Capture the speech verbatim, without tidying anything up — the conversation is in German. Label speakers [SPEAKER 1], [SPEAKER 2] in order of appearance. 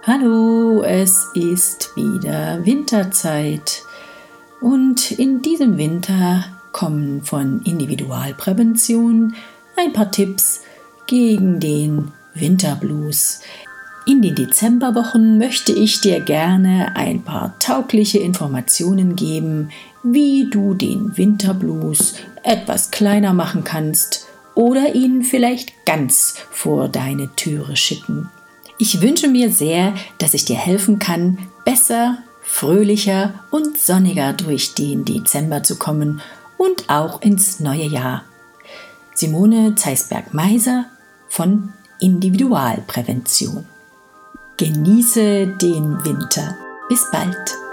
[SPEAKER 1] Hallo, es ist wieder Winterzeit und in diesem Winter kommen von Individualprävention ein paar Tipps gegen den Winterblues. In den Dezemberwochen möchte ich dir gerne ein paar taugliche Informationen geben, wie du den Winterblues etwas kleiner machen kannst oder ihn vielleicht ganz vor deine Türe schicken. Ich wünsche mir sehr, dass ich dir helfen kann, besser, fröhlicher und sonniger durch den Dezember zu kommen und auch ins neue Jahr. Simone Zeisberg-Meiser von Individualprävention. Genieße den Winter. Bis bald.